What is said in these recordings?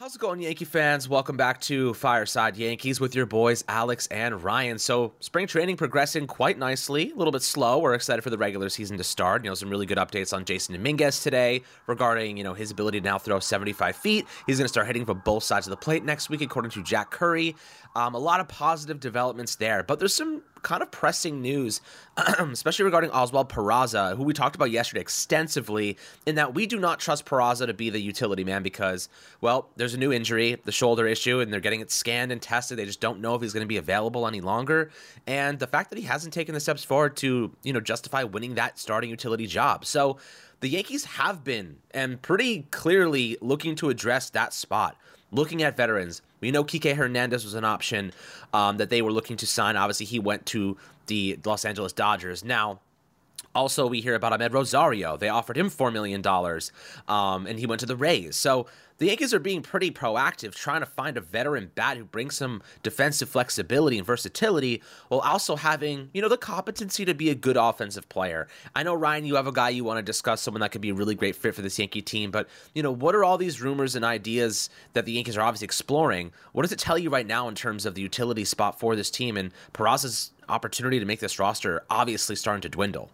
How's it going, Yankee fans? Welcome back to Fireside Yankees with your boys Alex and Ryan. So, spring training progressing quite nicely, a little bit slow. We're excited for the regular season to start. Some really good updates on Jason Dominguez today regarding, his ability to now throw 75 feet. He's going to start hitting from both sides of the plate next week, according to Jack Curry. A lot of positive developments there, but there's some kind of pressing news, especially regarding Oswald Peraza, who we talked about yesterday extensively, in that we do not trust Peraza to be the utility man because, well, there's a new injury, the shoulder issue, and they're getting it scanned and tested. They just don't know if he's going to be available any longer. And the fact that he hasn't taken the steps forward to, justify winning that starting utility job. So the Yankees have been, and pretty clearly looking to address that spot. Looking at veterans, we know Kike Hernandez was an option that they were looking to sign. Obviously, he went to the Los Angeles Dodgers. Now, also, we hear about Amed Rosario. They offered him $4 million, and he went to the Rays. So the Yankees are being pretty proactive, trying to find a veteran bat who brings some defensive flexibility and versatility, while also having, the competency to be a good offensive player. I know, Ryan, you have a guy you want to discuss, someone that could be a really great fit for this Yankee team, but, what are all these rumors and ideas that the Yankees are obviously exploring? What does it tell you right now in terms of the utility spot for this team and Peraza's opportunity to make this roster obviously starting to dwindle?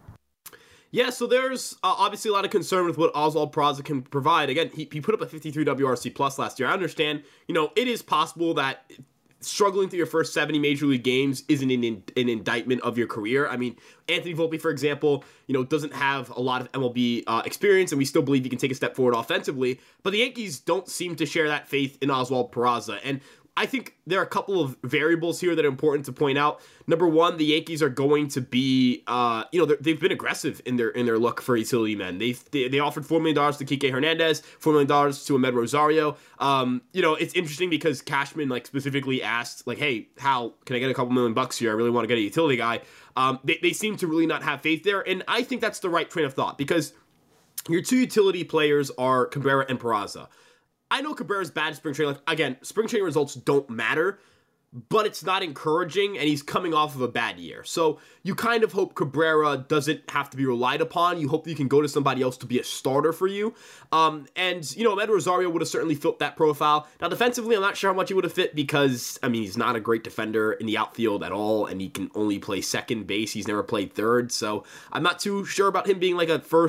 Yeah, so there's obviously a lot of concern with what Oswald Peraza can provide. Again, he put up a 53 WRC plus last year. I understand, it is possible that struggling through your first 70 major league games isn't an indictment of your career. I mean, Anthony Volpe, for example, doesn't have a lot of MLB experience, and we still believe he can take a step forward offensively. But the Yankees don't seem to share that faith in Oswald Peraza. And I think there are a couple of variables here that are important to point out. Number one, the Yankees are going to be, they've been aggressive in their look for utility men. They offered $4 million to Kike Hernandez, $4 million to Amed Rosario. It's interesting because Cashman specifically asked, hey, how can I get a couple $1,000,000 here? I really want to get a utility guy. They seem to really not have faith there, and I think that's the right train of thought because your two utility players are Cabrera and Peraza. I know Cabrera's bad at spring training. Again, spring training results don't matter, but it's not encouraging, and he's coming off of a bad year. So you kind of hope Cabrera doesn't have to be relied upon. You hope that you can go to somebody else to be a starter for you. Amed Rosario would have certainly fit that profile. Now, defensively, I'm not sure how much he would have fit because, he's not a great defender in the outfield at all, and he can only play second base. He's never played third, so I'm not too sure about him being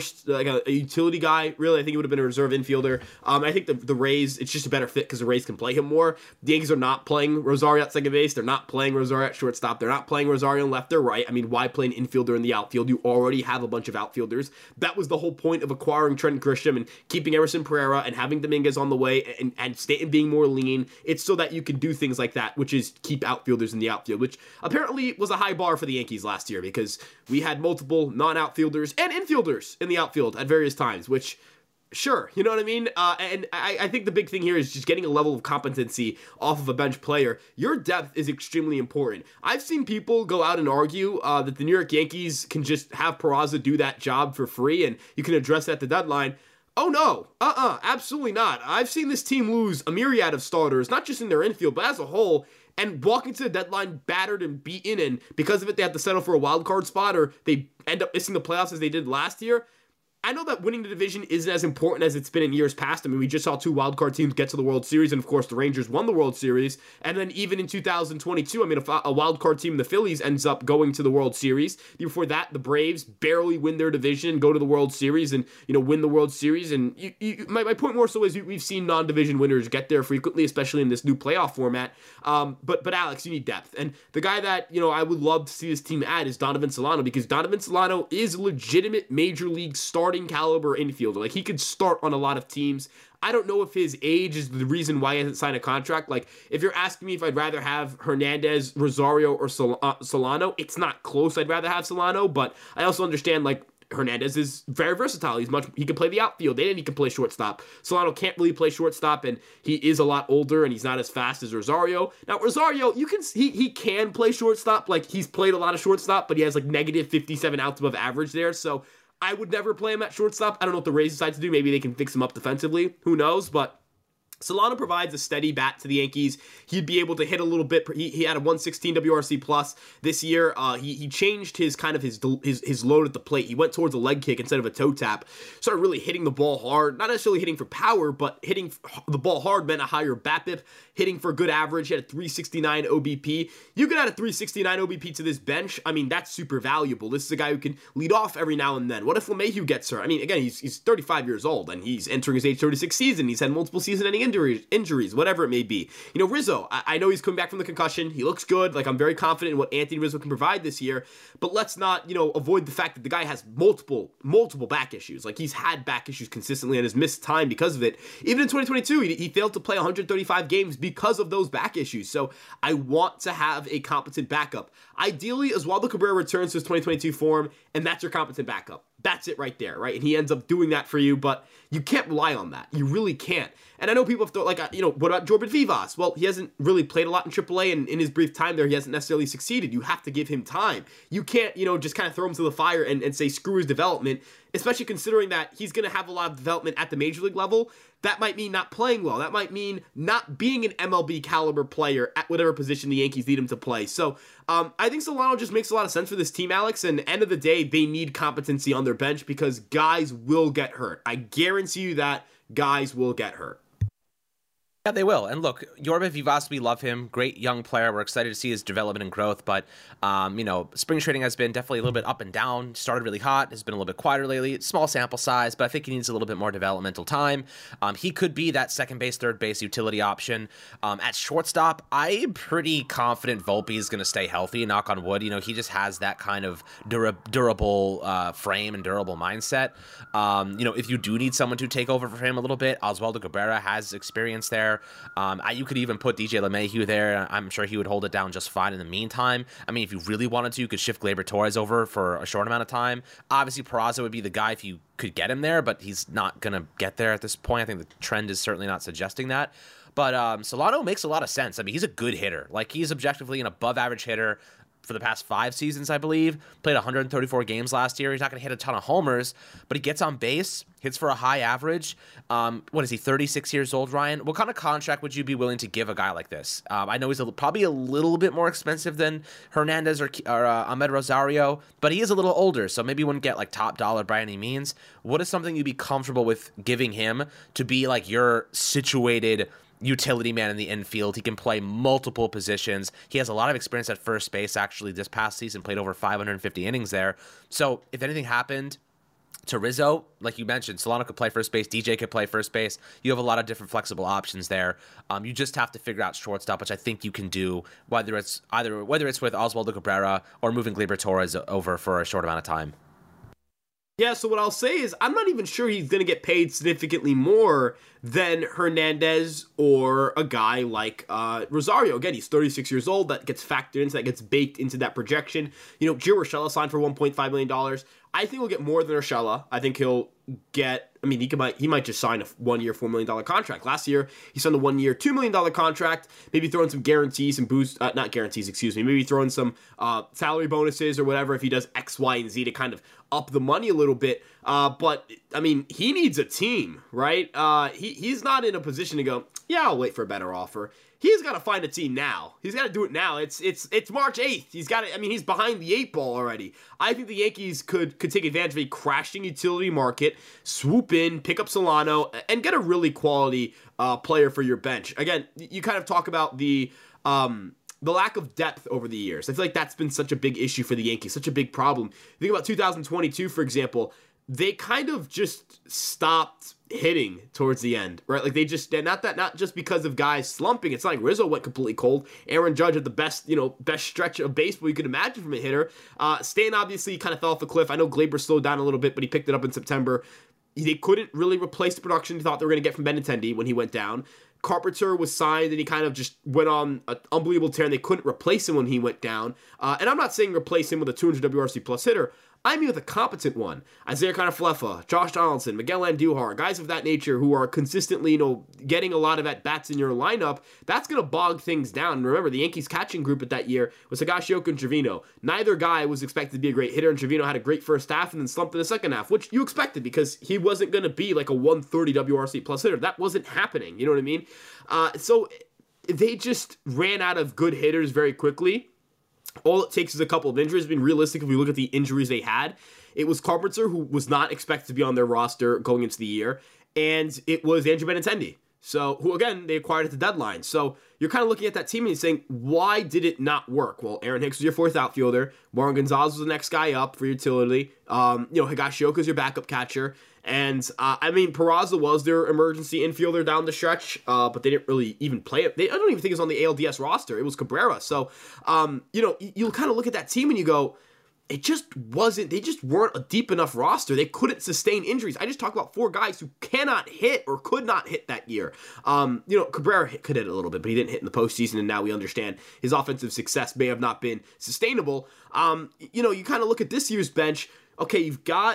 a utility guy. Really, I think he would have been a reserve infielder. I think the Rays, it's just a better fit because the Rays can play him more. The Yankees are not playing Rosario at second base. They're not playing Rosario at shortstop. They're not playing Rosario left or right. Why play an infielder in the outfield? You already have a bunch of outfielders. That was the whole point of acquiring Trent Grisham and keeping Emerson Pereira and having Dominguez on the way and Stanton being more lean. It's so that you can do things like that, which is keep outfielders in the outfield, which apparently was a high bar for the Yankees last year because we had multiple non-outfielders and infielders in the outfield at various times, which sure, you know what I mean? And I think the big thing here is just getting a level of competency off of a bench player. Your depth is extremely important. I've seen people go out and argue that the New York Yankees can just have Peraza do that job for free and you can address that at the deadline. Oh no, absolutely not. I've seen this team lose a myriad of starters, not just in their infield, but as a whole, and walking to the deadline battered and beaten, and because of it, they have to settle for a wild card spot or they end up missing the playoffs as they did last year. I know that winning the division isn't as important as it's been in years past. We just saw two wildcard teams get to the World Series, and of course the Rangers won the World Series. And then even in 2022, a wildcard team, the Phillies, ends up going to the World Series. The year before that, the Braves barely win their division, go to the World Series, and win the World Series. And my point more so is we've seen non-division winners get there frequently, especially in this new playoff format. But Alex, you need depth, and the guy that I would love to see this team add is Donovan Solano, because Donovan Solano is a legitimate major league starting caliber infielder. He could start on a lot of teams. I don't know if his age is the reason why he hasn't signed a contract. If you're asking me if I'd rather have Hernandez, Rosario, or Solano, it's not close. I'd rather have Solano, but I also understand Hernandez is very versatile. He can play the outfield and he can play shortstop. Solano can't really play shortstop, and he is a lot older and he's not as fast as Rosario. Now Rosario, he can play shortstop. He's played a lot of shortstop, but he has negative 57 outs above average there. So I would never play him at shortstop. I don't know what the Rays decide to do. Maybe they can fix him up defensively. Who knows? But Solano provides a steady bat to the Yankees. He'd be able to hit a little bit. He had a 116 WRC plus this year. He changed his load at the plate. He went towards a leg kick instead of a toe tap. Started really hitting the ball hard. Not necessarily hitting for power, but hitting the ball hard meant a higher BABIP. Hitting for a good average. He had a 369 OBP. You could add a 369 OBP to this bench. I mean, that's super valuable. This is a guy who can lead off every now and then. What if LeMahieu gets hurt? I mean, again, he's 35 years old and he's entering his age 36 season. He's had multiple season-ending injuries, whatever it may be. You know, Rizzo, I know he's coming back from the concussion. He looks good. Like, I'm very confident in what Anthony Rizzo can provide this year. But let's not, avoid the fact that the guy has multiple back issues. Like, he's had back issues consistently and has missed time because of it. Even in 2022, he failed to play 135 games because of those back issues. So I want to have a competent backup. Ideally, Oswaldo Cabrera returns to his 2022 form, and that's your competent backup. That's it right there, right? And he ends up doing that for you, but you can't rely on that. You really can't. And I know people have thought, like, what about Jordan Vivas? Well, he hasn't really played a lot in AAA, and in his brief time there, he hasn't necessarily succeeded. You have to give him time. You can't, just kind of throw him to the fire and say, screw his development, especially considering that he's going to have a lot of development at the major league level. That might mean not playing well. That might mean not being an MLB caliber player at whatever position the Yankees need him to play. So I think Solano just makes a lot of sense for this team, Alex. And end of the day, they need competency on their bench because guys will get hurt. I guarantee you that guys will get hurt. Yeah, they will. And look, Yorba Vivas, we love him. Great young player. We're excited to see his development and growth. But, spring training has been definitely a little bit up and down. Started really hot. Has been a little bit quieter lately. Small sample size, but I think he needs a little bit more developmental time. He could be that second base, third base utility option. At shortstop, I'm pretty confident Volpe is going to stay healthy, knock on wood. He just has that kind of durable frame and durable mindset. If you do need someone to take over for him a little bit, Oswaldo Cabrera has experience there. You could even put DJ LeMahieu there. I'm sure he would hold it down just fine in the meantime. I mean, if you really wanted to, you could shift Gleyber Torres over for a short amount of time. Obviously, Peraza would be the guy if you could get him there, but he's not going to get there at this point. I think the trend is certainly not suggesting that. But Solano makes a lot of sense. I mean, he's a good hitter. Like, he's objectively an above-average hitter for the past 5 seasons, I believe. Played 134 games last year. He's not going to hit a ton of homers, but he gets on base, hits for a high average. What is he, 36 years old, Ryan? What kind of contract would you be willing to give a guy like this? I know he's probably a little bit more expensive than Hernandez or Ahmed Rosario, but he is a little older, so maybe he wouldn't get like top dollar by any means. What is something you'd be comfortable with giving him to be like your situated utility man in the infield? He can play multiple positions. He has a lot of experience at first base. Actually, this past season played over 550 innings there. So if anything happened to Rizzo, like you mentioned, Solano could play first base, DJ could play first base. You have a lot of different flexible options there. You just have to figure out shortstop, which I think you can do, whether it's with Oswaldo Cabrera or moving Gleyber Torres over for a short amount of time. Yeah, so what I'll say is I'm not even sure he's going to get paid significantly more than Hernandez or a guy like Rosario. Again, he's 36 years old. That gets factored into, that gets baked into that projection. Gio Urshela signed for $1.5 million. I think he'll get more than Urshela. I think he'll get, he might just sign a 1-year, $4 million contract. Last year, he signed a 1-year, $2 million contract, maybe throw in some guarantees and boost, not guarantees, excuse me, maybe throw in some salary bonuses or whatever if he does X, Y, and Z to kind of up the money a little bit. But, he needs a team, right? He's not in a position to go, yeah, I'll wait for a better offer. He's got to find a team now. He's got to do it now. It's March 8th. He's got to, he's behind the 8 ball already. I think the Yankees could take advantage of a crashing utility market, swoop in, pick up Solano, and get a really quality player for your bench. Again, you kind of talk about the lack of depth over the years. I feel like that's been such a big issue for the Yankees, such a big problem. Think about 2022, for example. They kind of just stopped hitting towards the end, right? Like not just because of guys slumping. It's not like Rizzo went completely cold. Aaron Judge had the best stretch of baseball you could imagine from a hitter. Stan obviously kind of fell off a cliff. I know Gleyber slowed down a little bit, but he picked it up in September. They couldn't really replace the production they thought they were going to get from Benintendi when he went down. Carpenter was signed and he kind of just went on an unbelievable tear and they couldn't replace him when he went down. And I'm not saying replace him with a 200 WRC plus hitter. I mean with a competent one. Isaiah Kiner-Falefa, Josh Donaldson, Miguel Andujar, guys of that nature who are consistently, getting a lot of at-bats in your lineup, that's going to bog things down. And remember, the Yankees catching group at that year was Higashioka and Trevino. Neither guy was expected to be a great hitter, and Trevino had a great first half and then slumped in the second half, which you expected because he wasn't going to be like a 130 WRC plus hitter. That wasn't happening. You know what I mean? So they just ran out of good hitters very quickly. All it takes is a couple of injuries. I mean, realistic, if we look at the injuries they had, it was Carpenter, who was not expected to be on their roster going into the year, and it was Andrew Benintendi, so who, again, they acquired at the deadline. So you're kind of looking at that team and you're saying, why did it not work? Well, Aaron Hicks was your fourth outfielder. Warren Gonzalez was the next guy up for utility. Higashioka is your backup catcher. And, Peraza was their emergency infielder down the stretch, but they didn't really even play it. I don't even think it was on the ALDS roster. It was Cabrera. So, you'll kind of look at that team and you go, they just weren't a deep enough roster. They couldn't sustain injuries. I just talked about four guys who cannot hit or could not hit that year. Cabrera could hit a little bit, but he didn't hit in the postseason, and now we understand his offensive success may have not been sustainable. You kind of look at this year's bench. Okay, you've got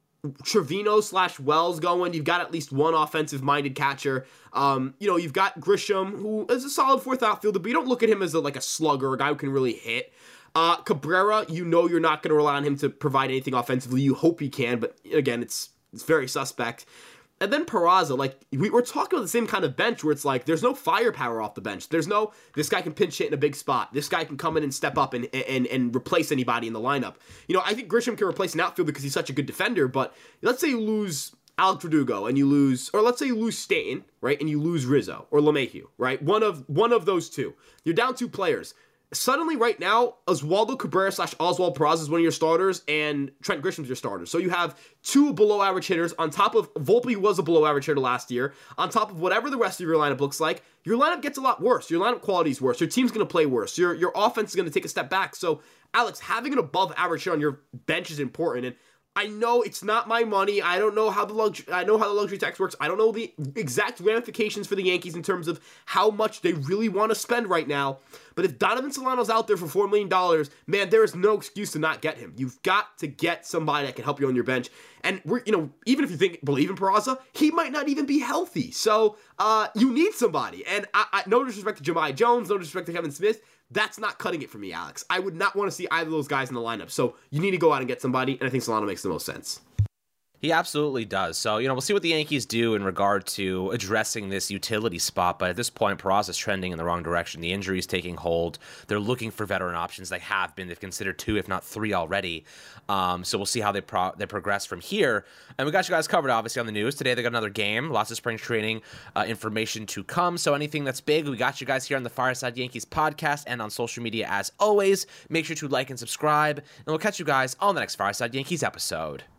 Trevino/Wells going. You've got at least one offensive-minded catcher. You've got Grisham, who is a solid fourth outfielder, but you don't look at him as a slugger, a guy who can really hit. Cabrera, you're not going to rely on him to provide anything offensively. You hope he can, but again, it's very suspect. And then Peraza, we're talking about the same kind of bench where it's there's no firepower off the bench. There's no, this guy can pinch hit in a big spot. This guy can come in and step up and replace anybody in the lineup. I think Grisham can replace an outfielder because he's such a good defender, but let's say you lose Alex Verdugo and let's say you lose Stanton, right? And you lose Rizzo or LeMahieu, right? One of those two. You're down two players. Suddenly, right now, Oswaldo Cabrera/Oswald Peraza is one of your starters, and Trent Grisham's your starter. So you have two below-average hitters on top of Volpe, who was a below-average hitter last year, on top of whatever the rest of your lineup looks like. Your lineup gets a lot worse. Your lineup quality is worse. Your team's going to play worse. Your offense is going to take a step back. So, Alex, having an above-average hitter on your bench is important, and I know it's not my money. I don't know how the luxury tax works. I don't know the exact ramifications for the Yankees in terms of how much they really want to spend right now. But if Donovan Solano's out there for $4 million, man, there is no excuse to not get him. You've got to get somebody that can help you on your bench. And even if you believe in Peraza, he might not even be healthy. So you need somebody. And I no disrespect to Jahmai Jones, no disrespect to Kevin Smith. That's not cutting it for me, Alex. I would not want to see either of those guys in the lineup. So you need to go out and get somebody, and I think Solano makes the most sense. He absolutely does. So, we'll see what the Yankees do in regard to addressing this utility spot. But at this point, Peraza's trending in the wrong direction. The injury is taking hold. They're looking for veteran options. They have been. They've considered 2, if not 3 already. So we'll see how they progress from here. And we got you guys covered, obviously, on the news. Today, they got another game. Lots of spring training information to come. So anything that's big, we got you guys here on the Fireside Yankees podcast and on social media as always. Make sure to like and subscribe. And we'll catch you guys on the next Fireside Yankees episode.